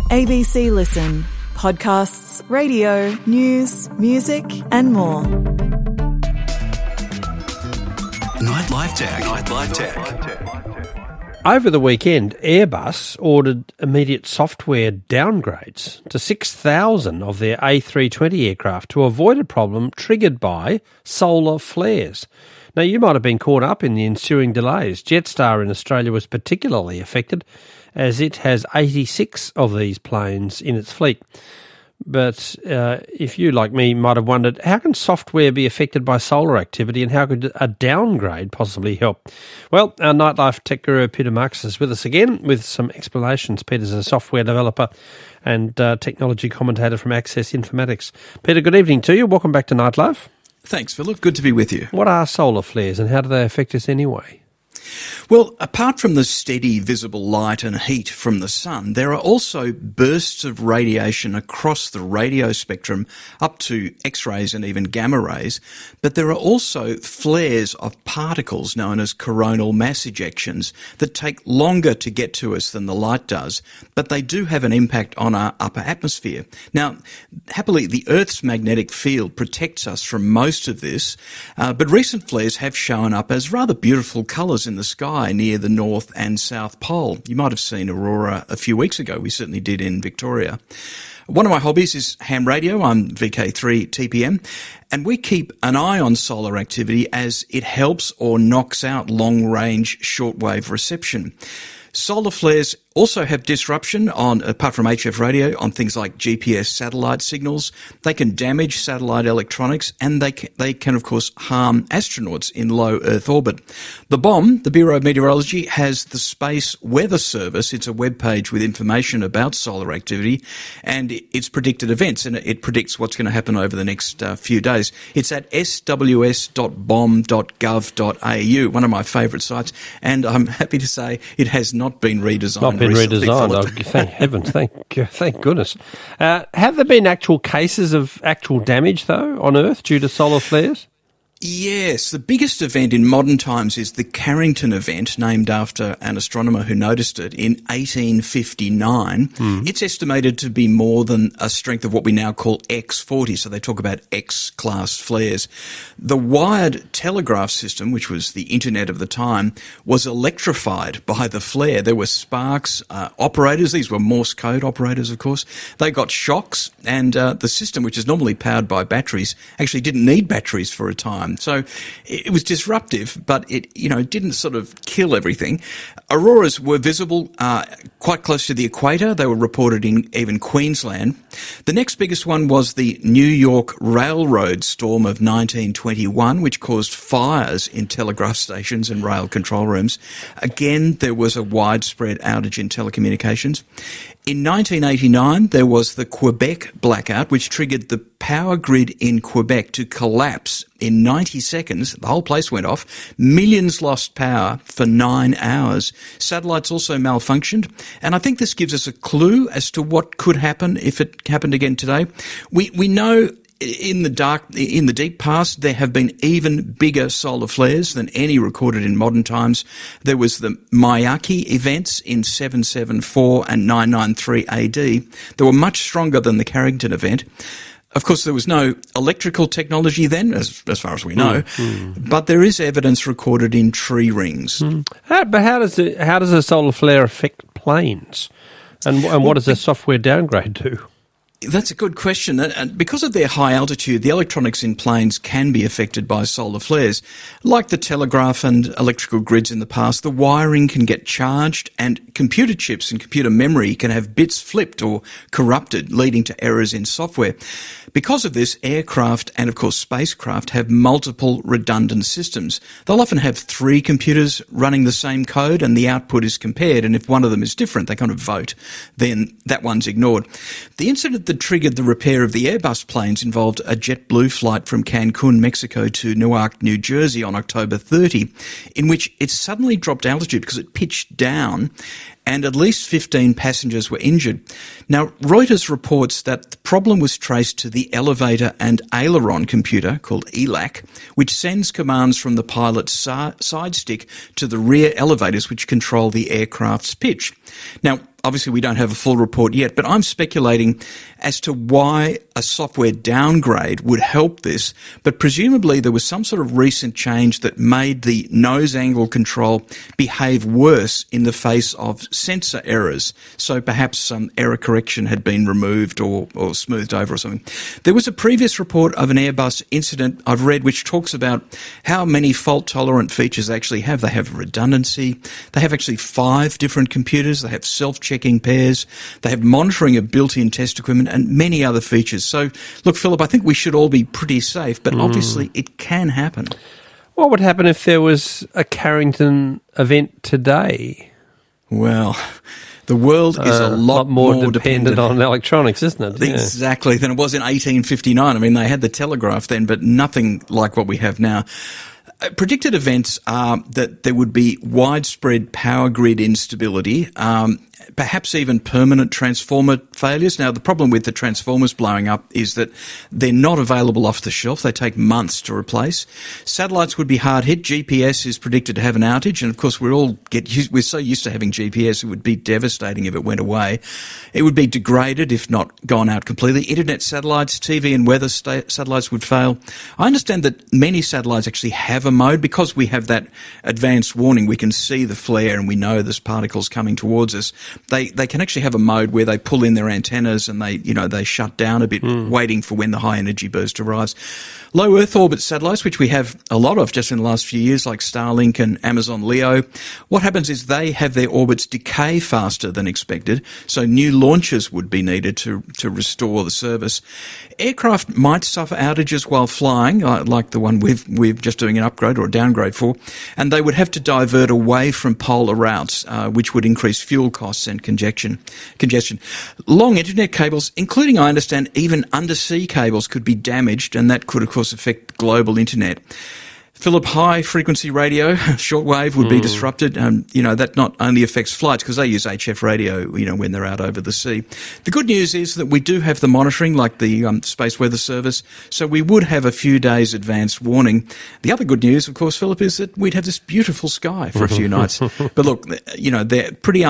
ABC Listen. Podcasts, radio, news, music and more. Nightlife Tech. Over the weekend, Airbus ordered immediate software downgrades to 6,000 of their A320 aircraft to avoid a problem triggered by solar flares. Now, you might have been caught up in the ensuing delays. Jetstar in Australia was particularly affected, as it has 86 of these planes in its fleet. But if you, like me, might have wondered, how can software be affected by solar activity and how could a downgrade possibly help? Well, our Nightlife Tech guru Peter Marks is with us again with some explanations. Peter's a software developer and technology commentator from Access Informatics. Peter, good evening to you. Welcome back to Nightlife. Thanks, Philip. Good to be with you. What are solar flares and how do they affect us anyway? Well, apart from the steady visible light and heat from the sun, there are also bursts of radiation across the radio spectrum up to X-rays and even gamma rays, but there are also flares of particles known as coronal mass ejections that take longer to get to us than the light does, but they do have an impact on our upper atmosphere. Now, happily, the Earth's magnetic field protects us from most of this, but recent flares have shown up as rather beautiful colours in the sky near the North and South Pole. You might have seen aurora a few weeks ago. We certainly did in Victoria. One of my hobbies is ham radio. I'm VK3 TPM, and we keep an eye on solar activity as it helps or knocks out long-range shortwave reception. Solar flares also have disruption on, apart from HF radio, on things like GPS satellite signals. They can damage satellite electronics and they can of course harm astronauts in low Earth orbit. The BOM, the Bureau of Meteorology, has the Space Weather Service. It's a web page with information about solar activity and its predicted events, and it predicts what's going to happen over the next few days. It's at sws.bom.gov.au, one of my favourite sites, and I'm happy to say it has not been redesigned. Redesigned. Oh, thank heavens, thank goodness. Have there been actual cases of actual damage, though, on Earth due to solar flares? Yes, the biggest event in modern times is the Carrington event, named after an astronomer who noticed it in 1859. It's estimated to be more than a strength of what we now call X40, so they talk about X-class flares. The wired telegraph system, which was the internet of the time, was electrified by the flare. There were sparks. Operators, these were Morse code operators, of course, they got shocks, and the system, which is normally powered by batteries, actually didn't need batteries for a time. So it was disruptive, but it didn't sort of kill everything. Auroras were visible quite close to the equator. They were reported in even Queensland. The next biggest one was the New York Railroad storm of 1921, which caused fires in telegraph stations and rail control rooms. Again, there was a widespread outage in telecommunications. In 1989, there was the Quebec blackout, which triggered the power grid in Quebec to collapse in 90 seconds. The whole place went off. Millions lost power for 9 hours. Satellites also malfunctioned. And I think this gives us a clue as to what could happen if it happened again today. We know in the deep past, there have been even bigger solar flares than any recorded in modern times. There was the Miyake events in 774 and 993 AD. They were much stronger than the Carrington event. Of course, there was no electrical technology then, as far as we know, but there is evidence recorded in tree rings. But how does a solar flare affect planes? And what does a software downgrade do? That's a good question. And because of their high altitude, the electronics in planes can be affected by solar flares. Like the telegraph and electrical grids in the past, the wiring can get charged and computer chips and computer memory can have bits flipped or corrupted, leading to errors in software. Because of this, aircraft and, of course, spacecraft have multiple redundant systems. They'll often have 3 computers running the same code and the output is compared, and if one of them is different, they kind of vote. Then that one's ignored. The incident that triggered the repair of the Airbus planes involved a JetBlue flight from Cancun, Mexico to Newark, New Jersey on October 30, in which it suddenly dropped altitude because it pitched down and at least 15 passengers were injured. Now, Reuters reports that the problem was traced to the elevator and aileron computer, called ELAC, which sends commands from the pilot's side stick to the rear elevators, which control the aircraft's pitch. Now, obviously we don't have a full report yet, but I'm speculating as to why a software downgrade would help this. But presumably there was some sort of recent change that made the nose angle control behave worse in the face of sensor errors. So perhaps some error correction had been removed or smoothed over or something. There was a previous report of an Airbus incident I've read which talks about how many fault-tolerant features they actually have. They have redundancy. They have actually 5 different computers. They have self-checking pairs. They have monitoring of built-in test equipment and many other features. So, look, Philip, I think we should all be pretty safe, but obviously it can happen. What would happen if there was a Carrington event today? Well, the world is a lot more dependent on electronics, isn't it? Yeah. Exactly, than it was in 1859. I mean, they had the telegraph then, but nothing like what we have now. Predicted events are that there would be widespread power grid instability, perhaps even permanent transformer failures. Now, the problem with the transformers blowing up is that they're not available off the shelf. They take months to replace. Satellites would be hard hit. GPS is predicted to have an outage. And, of course, we're so used to having GPS, it would be devastating if it went away. It would be degraded, if not gone out completely. Internet satellites, TV and weather satellites would fail. I understand that many satellites actually have a mode. Because we have that advanced warning, we can see the flare and we know there's particles coming towards us. They can actually have a mode where they pull in their antennas and they shut down a bit, waiting for when the high energy burst arrives. Low Earth orbit satellites, which we have a lot of just in the last few years, like Starlink and Amazon Leo, what happens is they have their orbits decay faster than expected, so new launches would be needed to restore the service. Aircraft might suffer outages while flying, like the one we're just doing an upgrade or a downgrade for, and they would have to divert away from polar routes, which would increase fuel costs and congestion. Long internet cables, including, I understand, even undersea cables, could be damaged, and that could, of course, affect global internet. Philip, high-frequency radio, shortwave, would be disrupted. That not only affects flights, because they use HF radio, when they're out over the sea. The good news is that we do have the monitoring, like the Space Weather Service, so we would have a few days advance warning. The other good news, of course, Philip, is that we'd have this beautiful sky for a few nights. But look, they're pretty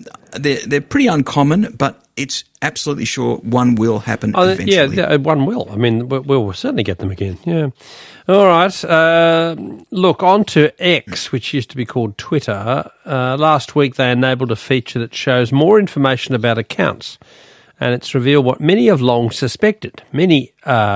uncommon, but it's absolutely sure one will happen eventually. Yeah, one will. I mean, we'll certainly get them again, yeah. All right. Look, on to X, which used to be called Twitter. Last week they enabled a feature that shows more information about accounts, and it's revealed what many have long suspected. Many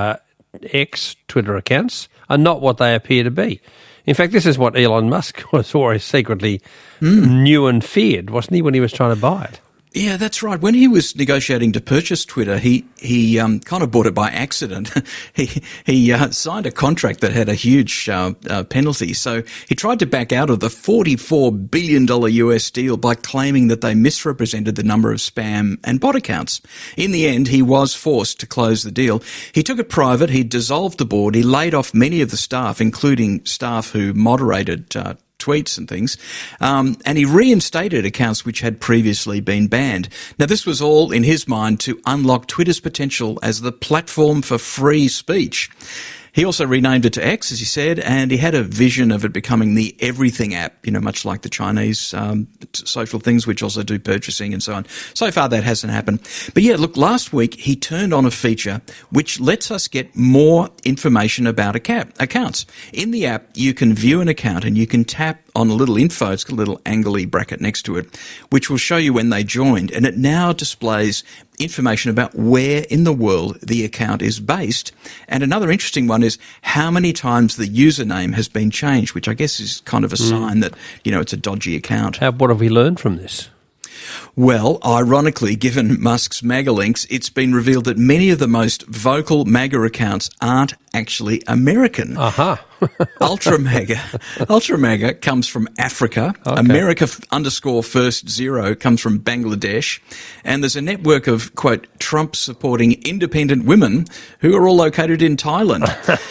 X Twitter accounts are not what they appear to be. In fact, this is what Elon Musk was always secretly knew and feared, wasn't he, when he was trying to buy it? Yeah, that's right. When he was negotiating to purchase Twitter, he kind of bought it by accident. He signed a contract that had a huge penalty. So he tried to back out of the $44 billion US deal by claiming that they misrepresented the number of spam and bot accounts. In the end, he was forced to close the deal. He took it private. He dissolved the board. He laid off many of the staff, including staff who moderated tweets and things, and he reinstated accounts which had previously been banned. Now, this was all, in his mind, to unlock Twitter's potential as the platform for free speech. He also renamed it to X, as he said, and he had a vision of it becoming the everything app, much like the Chinese social things, which also do purchasing and so on. So far, that hasn't happened. But yeah, look, last week, he turned on a feature which lets us get more information about accounts. In the app, you can view an account and you can tap on a little info, it's got a little angly bracket next to it, which will show you when they joined, and it now displays information about where in the world the account is based. And another interesting one is how many times the username has been changed, which I guess is kind of a sign that, it's a dodgy account. What have we learned from this? Well, ironically, given Musk's MAGA links, it's been revealed that many of the most vocal MAGA accounts aren't actually American. Aha. Ultra MAGA comes from Africa. Okay. America _first0 comes from Bangladesh. And there's a network of, quote, Trump-supporting independent women who are all located in Thailand.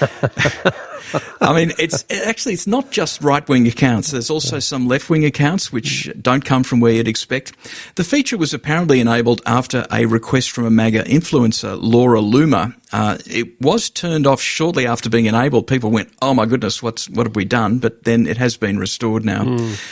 I mean, it's not just right-wing accounts. There's also some left-wing accounts which don't come from where you'd expect. The feature was apparently enabled after a request from a MAGA influencer, Laura Loomer. It was turned off shortly after being enabled. People went, oh my goodness, what have we done? But then it has been restored now.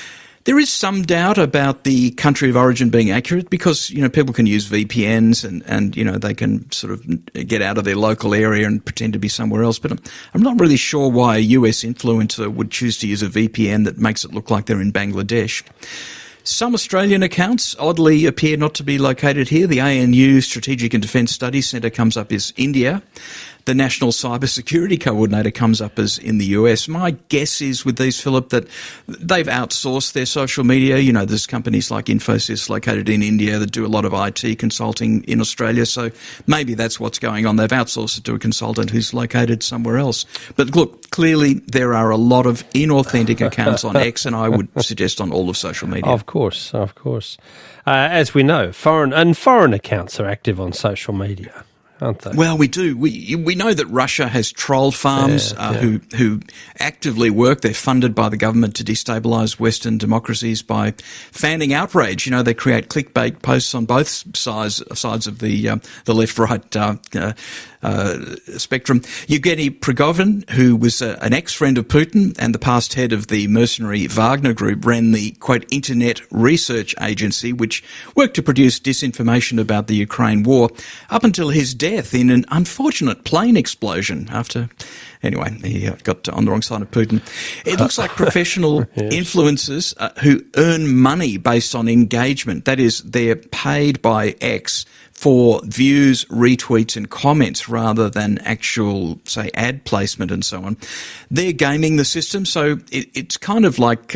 There is some doubt about the country of origin being accurate because, people can use VPNs and they can sort of get out of their local area and pretend to be somewhere else. But I'm not really sure why a US influencer would choose to use a VPN that makes it look like they're in Bangladesh. Some Australian accounts oddly appear not to be located here. The ANU Strategic and Defence Studies Centre comes up as India. The National Cyber Security Coordinator comes up as in the US. My guess is with these, Philip, that they've outsourced their social media. There's companies like Infosys located in India that do a lot of IT consulting in Australia. So maybe that's what's going on. They've outsourced it to a consultant who's located somewhere else. But look, clearly there are a lot of inauthentic accounts on X, and I would suggest on all of social media. Of course. As we know, foreign accounts are active on social media, aren't they? Well, we do. We know that Russia has troll farms who actively work. They're funded by the government to destabilise Western democracies by fanning outrage. They create clickbait posts on both sides of the left-right spectrum. Yevgeny Prigozhin, who was an ex-friend of Putin and the past head of the mercenary Wagner Group, ran the, quote, Internet Research Agency, which worked to produce disinformation about the Ukraine war, up until his death in an unfortunate plane explosion Anyway, he got on the wrong side of Putin. It looks like professional influencers who earn money based on engagement. That is, they're paid by X for views, retweets and comments rather than actual, say, ad placement and so on. They're gaming the system, so it's kind of like,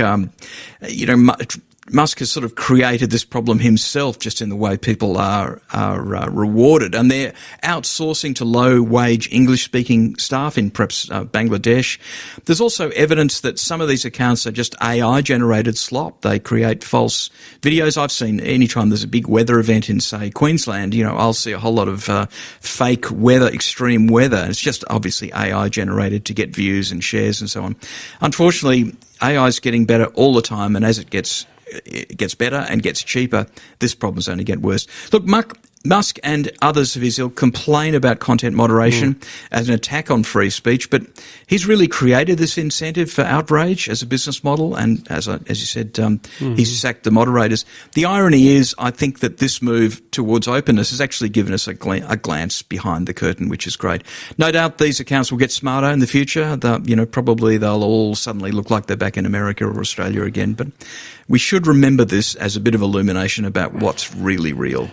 Musk has sort of created this problem himself just in the way people are rewarded, and they're outsourcing to low-wage English-speaking staff in perhaps Bangladesh. There's also evidence that some of these accounts are just AI-generated slop. They create false videos. I've seen any time there's a big weather event in, say, Queensland, I'll see a whole lot of fake weather, extreme weather. It's just obviously AI-generated to get views and shares and so on. Unfortunately, AI is getting better all the time, and as it gets better and gets cheaper, this problem's only get worse. Look, Musk and others of his ilk complain about content moderation as an attack on free speech, but he's really created this incentive for outrage as a business model, and as you said, he's sacked the moderators. The irony is, I think that this move towards openness has actually given us a glance behind the curtain, which is great. No doubt these accounts will get smarter in the future. Probably they'll all suddenly look like they're back in America or Australia again, but we should remember this as a bit of illumination about what's really real.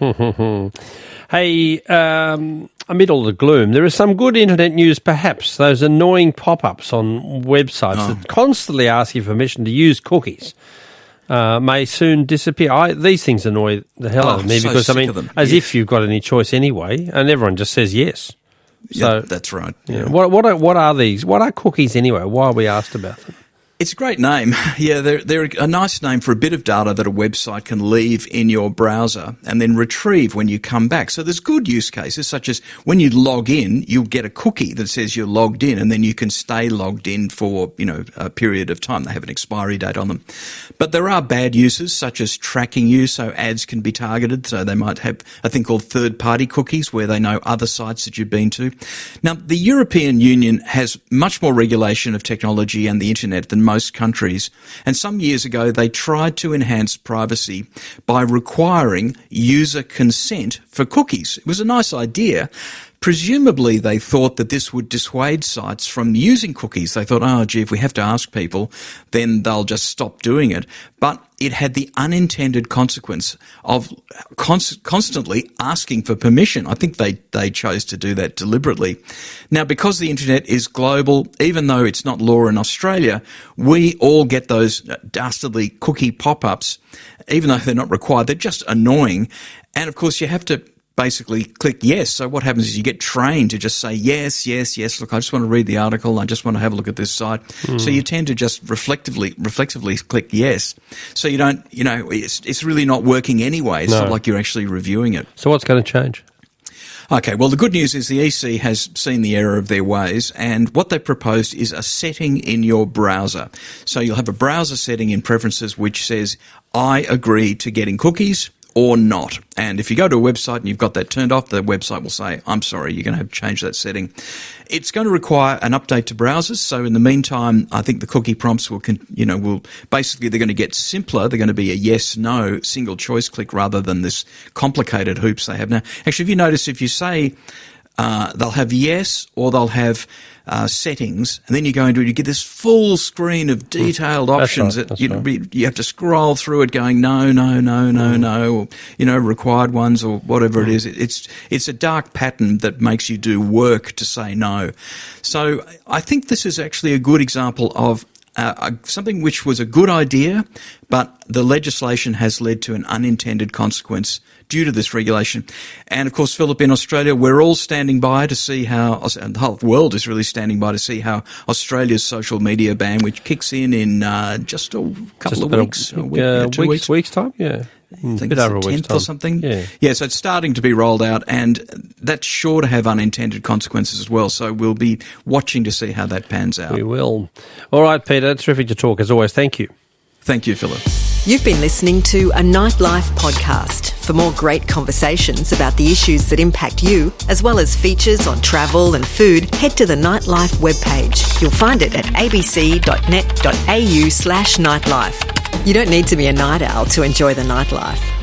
Hey, amid all the gloom, there is some good internet news perhaps. Those annoying pop-ups on websites that constantly ask you permission to use cookies may soon disappear. These things annoy the hell out of me because, if you've got any choice anyway, and everyone just says yes. So that's right. Yeah. What are these? What are cookies anyway? Why are we asked about them? It's a great name. Yeah, they're a nice name for a bit of data that a website can leave in your browser and then retrieve when you come back. So there's good use cases, such as when you log in, you'll get a cookie that says you're logged in, and then you can stay logged in for, a period of time. They have an expiry date on them. But there are bad uses, such as tracking you, so ads can be targeted. So they might have a thing called third-party cookies, where they know other sites that you've been to. Now, the European Union has much more regulation of technology and the internet than most countries, and some years ago they tried to enhance privacy by requiring user consent for cookies. It was a nice idea. Presumably they thought that this would dissuade sites from using cookies. They thought, if we have to ask people, then they'll just stop doing it. But it had the unintended consequence of constantly asking for permission. I think they chose to do that deliberately. Now, because the internet is global, even though it's not law in Australia, we all get those dastardly cookie pop-ups, even though they're not required. They're just annoying. And of course, you have to basically click yes. So what happens is you get trained to just say yes. Look, I just want to read the article. I just want to have a look at this site. So you tend to just reflexively click yes. So you don't, it's really not working anyway. It's not like you're actually reviewing it. So what's going to change? Okay, well, the good news is the EC has seen the error of their ways, and what they proposed is a setting in your browser. So you'll have a browser setting in preferences which says, I agree to getting cookies, or not. And if you go to a website and you've got that turned off, the website will say, I'm sorry, you're going to have to change that setting. It's going to require an update to browsers. So in the meantime, I think the cookie prompts will basically, they're going to get simpler. They're going to be a yes, no, single choice click rather than this complicated hoops they have now. Actually, if you notice, if you say, they'll have yes or they'll have settings, and then you go into it, you get this full screen of detailed options. Right, you have to scroll through it going no, or, required ones or whatever it is. It's a dark pattern that makes you do work to say no. So I think this is actually a good example of something which was a good idea, but the legislation has led to an unintended consequence due to this regulation. And of course, Philip, in Australia, we're all standing by to see how, and the whole world is really standing by to see how Australia's social media ban, which kicks in just a couple of weeks, weeks time, yeah. I think it's the 10th or something. Yeah, so it's starting to be rolled out, and that's sure to have unintended consequences as well. So we'll be watching to see how that pans out. We will. All right, Peter, terrific to talk as always. Thank you. Thank you, Philip. You've been listening to a Nightlife podcast. For more great conversations about the issues that impact you, as well as features on travel and food, head to the Nightlife webpage. You'll find it at abc.net.au/nightlife. You don't need to be a night owl to enjoy the nightlife.